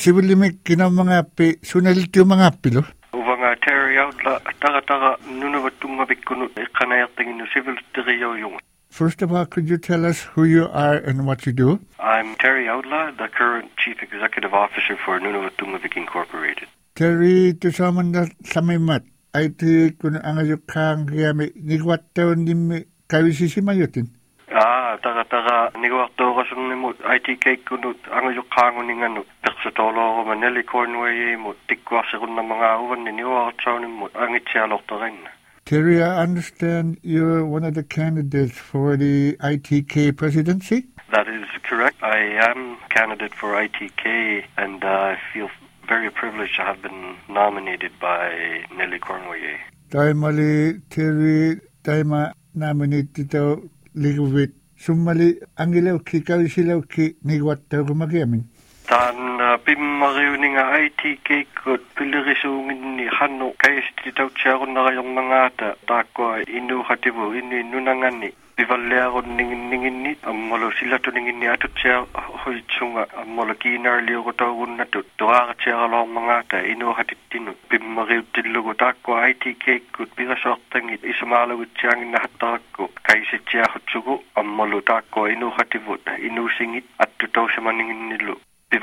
sivilimik kinamangappi sunalitiumangappilu. Uvanga Terry Outla taga nunuvatungavikkunu iqqanaertinginu civilteriojung. First of all, could you tell us who you are and what you do? I'm Terry Outla, the current Chief Executive Officer for Nunavutungavik Incorporated. Terry, tusamanda samimat. Aiti kun angayukang kiyami nigwattaw nimi kawisisimayotin. Taga nigwaktogasungnimu ITK kunut angayukanguninganu peksatolo Maneli Cornway mo tikwasirun na mga uwan niniwakatsawnimut angitsialoktorin. Terry, I understand you're one of the candidates for the ITK presidency? That is correct. I am candidate for ITK, and I feel very privileged to have been nominated by Nelly Cornway. Taimali Terry taima nominated to ligwit sumali angilaw ki kawisilaw ki nigwattaw kumagiamin. Tan pimariuning ITK kot pilirisungin ni Hano kaysti taw tiyaron na kayong mga tako inu hatibu ini nunangani bivallearon ningin ni amolo sila to ningin ni ato tiya hoitsunga amolo kinar liyo ko tawun na to tuwa ka tiya kalong mga inu hatitinu pimariu tilugo tako ITK kot pirasoktangit isamalawit tiyangin na hatako kaysi tiya hotsugo amolo tako inu hatibu inu singit at tutaw sa maningin nilo.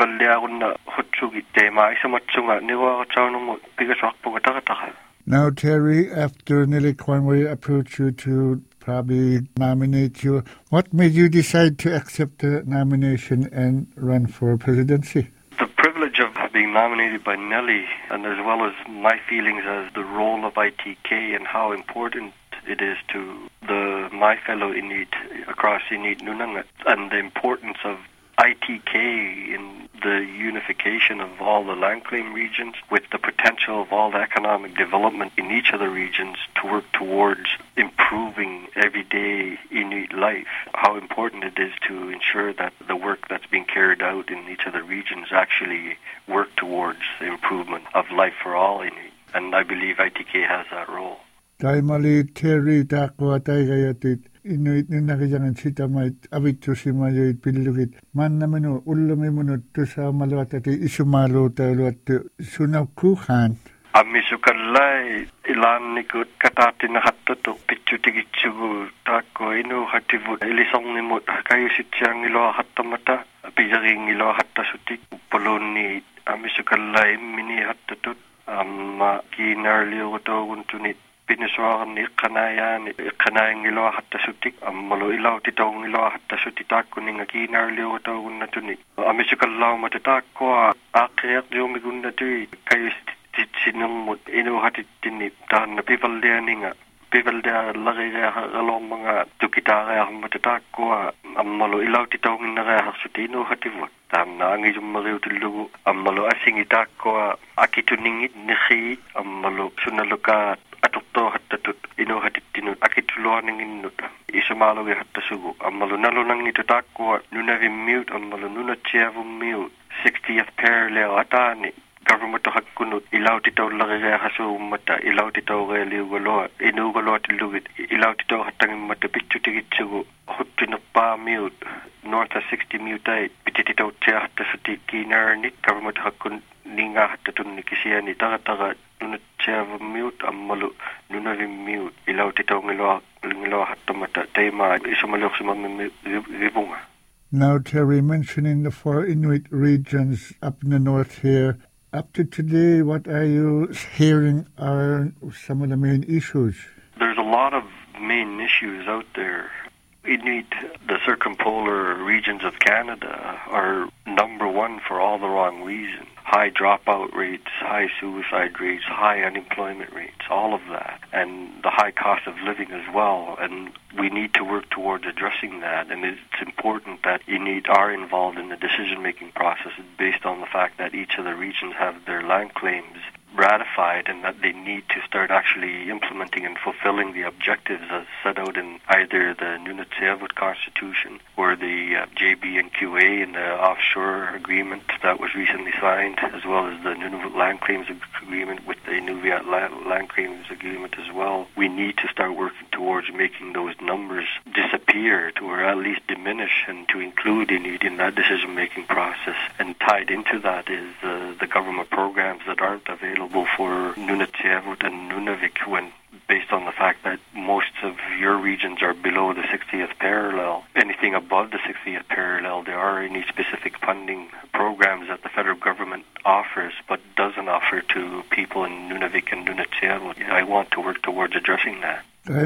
Now, Terry, after Nelly Cornway approached you to probably nominate you, what made you decide to accept the nomination and run for presidency? The privilege of being nominated by Nelly, and as well as my feelings as the role of ITK and how important it is to my fellow Inuit across Inuit Nunangat, and the importance of ITK in the unification of all the land claim regions with the potential of all the economic development in each of the regions to work towards improving everyday Inuit life. How important it is to ensure that the work that's being carried out in each of the regions actually work towards the improvement of life for all Inuit. And I believe ITK has that role. Taimali Terry Takwa Taigayatit Inuit ninakijangan sitamait abitu simayait pilugit man namenu ullumimunut tusa maluatati isumalo taluat sunaukuhan. Amisukalai ilan nikut katati na hatutu pichutigitsugu tako inu hativu ilisong nimut kayo sityang ilo hatamata pijaring ilo hatasutik poloni amisukalai mini hatutut amma kinarliyo ko guntunit piniswaran ni kanayang ilo hatta sutik amalo ilaw titong ilo hatta sutitak kuning kinarliyo to gunatuni amisukallaw matatako akyat jumigunatui kayo sinumut ino hatitini tan pivaldeaninga pivalda lagaya along mga tukitara matatako amalo ilaw titong inara sutino hativu tam na ngi jumariw tilugo amalo asingitako akituningit nikhi amalo sunaluka atokto hattatut ino hatittinut akituluaning innut isumaloge hattasugu ammalu nalunang nitutakko nunavimmute ammalu nunatchiavummiut 60th parallel atani government hakkunut ilautitaw lagaya hasuummata ilautitaw galiugaloa inugaloa tilugit ilautitaw hattangimata pitchutigitsugu huttinappaamiut north of 60 mutai pitititaw tsia hattasuti kinarnit government hakkun ninga hattatun nikisiani taga nunatchiavummiut ammalu nunavimmiut ilautitaw ngilo hattamata teima isumaloksimamivunga. Now, Terry, mentioning the four Inuit regions up in the north here, up to today, what are you hearing are some of the main issues? There's a lot of main issues out there. Inuit, the circumpolar regions of Canada, are number one for all the wrong reasons. High dropout rates, high suicide rates, high unemployment rates, all of that, and the high cost of living as well. And we need to work towards addressing that. And it's important that Inuit are involved in the decision-making process based on the fact that each of the regions have their land claims ratified and that they need to start actually implementing and fulfilling the objectives as set out in either the Nunavut Constitution or the JB&QA and the offshore agreement that was recently signed, as well as the Nunavut Land Claims Agreement with the Inuviat Land Claims Agreement as well. We need to start working towards making those numbers disappear or at least diminish and to include Inuit in that decision-making process. And tied into that is the government programs that aren't available for Nunatsiavut and Nunavik when based on the fact that most of your regions are below the 60th parallel. Anything above the 60th parallel, there are any specific funding programs that the federal government offers but doesn't offer to people in Nunavik and Nunatsiavut. I want to work towards addressing that.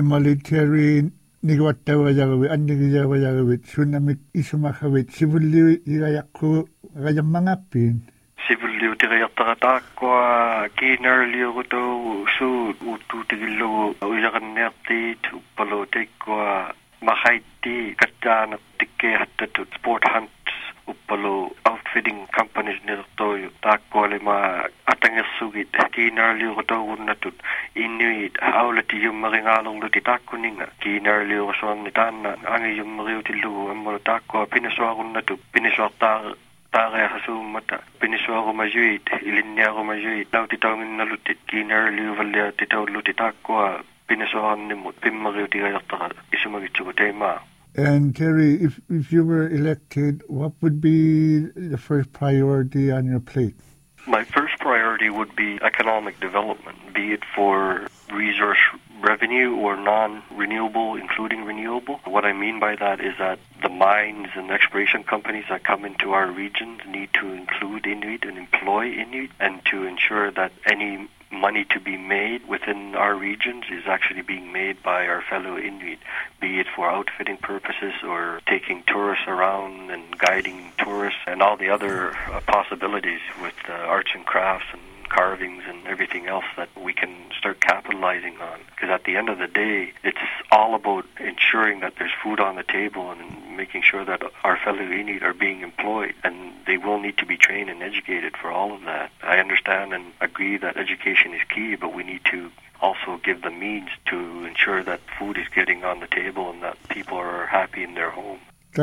Military Nigwatawayawit, Anigawayawit, Tsunami Isumakawit, Sibuli Irayaku, Rayamangapin. Sibuli Tirayatarakwa, Kinarliuto, Sud, Ututigilo, Uyakaneti, Upalotekwa, Mahaiti, Katana, Tike, Hatatu, Sport Hunt. Upalo outfitting companies nito takwalima atangasugit kinarliu ko unatut inuit aulati yung maringalong luti takuninga kinarliu ko swang nitana ang yung mariutilu ammo takwa pinaswa ko natut pinaswa tare hasumata pinaswa ko majuit ilinya ko majuit law titawin na lutit kinarliu valya titaw luti takwa pinaswa ko nimut pimmariuti kayakta isumagit ko tema. And Terry, if you were elected, what would be the first priority on your plate? My first priority would be economic development, be it for resource revenue or non-renewable, including renewable. What I mean by that is that the mines and exploration companies that come into our regions need to include Inuit and employ Inuit, and to ensure that any money to be made within our regions is actually being made by our fellow Inuit, be it for outfitting purposes or taking tourists around and guiding tourists and all the other possibilities with arts and crafts and carvings and everything else that we can start capitalizing on. Because at the end of the day, it's all about ensuring that there's food on the table and making sure that our fellow Inuit are being employed, and they will need to be trained and educated for all of that. I understand and agree that education is key, but we need to also give the means to ensure that food is getting on the table and that people are happy in their home.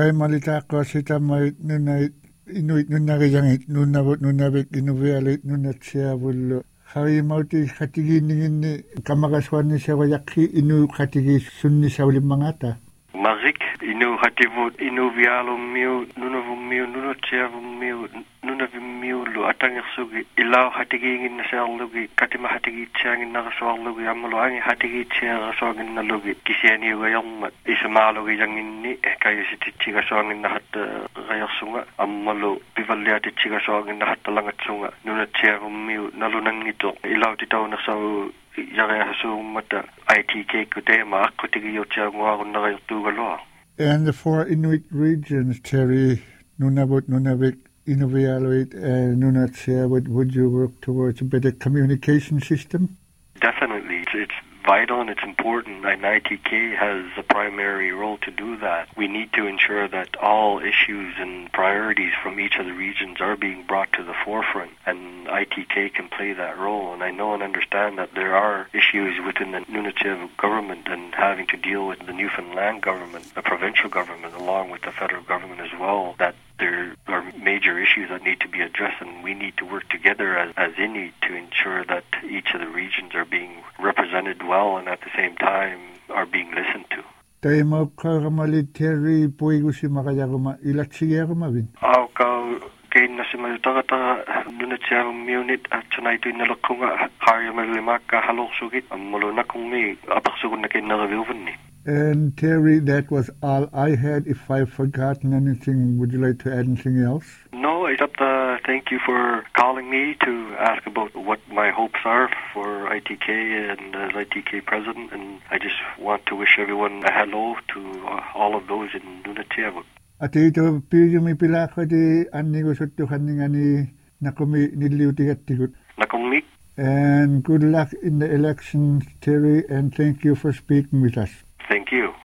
Inuit Nunariyangit, Nunavik, Inuvialit, Nunatsiavul, Hari Mauti Hatigin, Kamagaswani Savayaki, Inu Hatigi Sunni Saulimangata. Marik, Inu Hativut, Inuvialum Miu, Nunavum Miu, Nunatsiavum Miu, Nunavim Miu, Atangersugi, Ilau Hatiging in the Salugi, Katima Hatigi Chang in Nagasalugi, Amaluangi Hatigi Chang Song in the Lugi, Kisiani Wayam, Isamalugi Yang in Kayasiti Chigasong in the Hat Rayasunga, Amalu, Pivaliati Chigasong in the Hatalangatsunga, Nunatsiavum Miu, Nalunangito, Ilau Titona so. And the four Inuit regions, Terry, Nunavut, Nunavik, Inuvialuit, and Nunatsiavut, would you work towards a better communication system? Definitely. It's vital and it's important, and ITK has a primary role to do that. We need to ensure that all issues and priorities from each of the regions are being brought to the forefront, and ITK can play that role. And I know and understand that there are issues within the Nunatsiavut government and having to deal with the Newfoundland government, the provincial government, along with the federal government as well, that there are major issues that need to be addressed, and we need to work together as Inuit to ensure that each of the regions are being represented well and at the same time are being listened to. Kain na si Mayutagata Nunatsiavum Munit at Sanayto Inalakunga Harya Malimaka Haloksugit Amulo na kung may apaksugun na kain nagavilvan ni. And Terry, that was all I had. If I've forgotten anything, would you like to add anything else? No, except thank you for calling me to ask about what my hopes are for ITK and as ITK president. And I just want to wish everyone a hello to all of those in Nunatsiavut. At ito, piyumi pila ko di anigusot to kaningani nakumi niliutigat-tigut. Nakumik. And good luck in the election, Terry, and thank you for speaking with us. Thank you.